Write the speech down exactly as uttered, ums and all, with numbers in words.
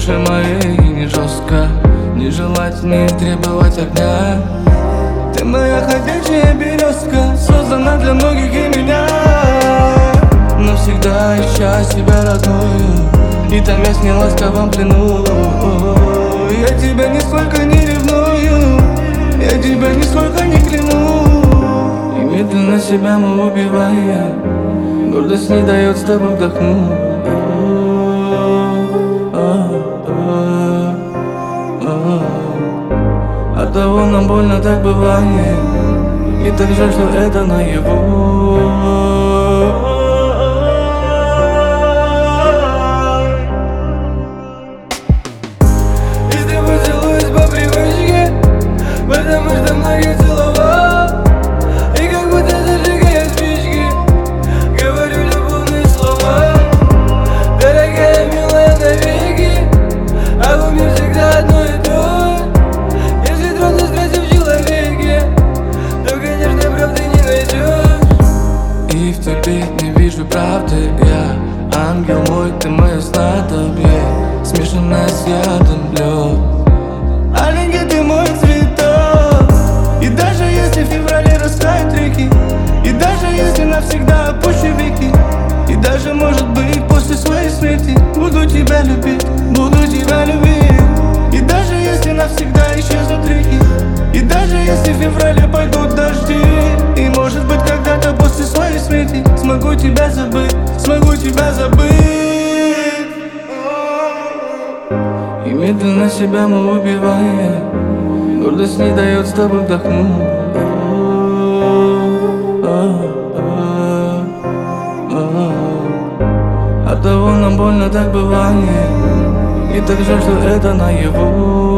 душе моей не жестко не желать, не требовать огня. Ты моя ходячая березка, создана для многих и меня. Навсегда ища себя родную и томясь в неласковом плену. Я тебя нисколько не ревную, я тебя нисколько не кляну. И медленно себя мы убиваем, гордость не дает с тобой вдохнуть. От того нам больно так бывает, и так жаль, что это наяву. И с тобой целуюсь по привычке, потому что многих целовал. И как будто зажигая спички, говорю любовные слова. Дорогая, милая, навеки, а в уме всегда одно и то. Если трудно связи в человеке, то, конечно, правды не найдешь. И в тебе не вижу правды я. Ангел мой, ты мое снадобье, смешанное с ядом лед. Аленький, ты мой цветок. И даже если в феврале растают реки, и даже если навсегда опущу веки, и даже, может быть, после своей смерти буду тебя любить, буду тебя любить. И даже если навсегда исчезнут реки, и даже если в феврале пойдут дожди, и, может быть, когда-то после своей смерти смогу тебя забыть, смогу тебя забыть. И медленно себя мы убиваем, гордость не дает с тобой вдохнуть. От того нам больно так бывает, и так жаль, что это наяву.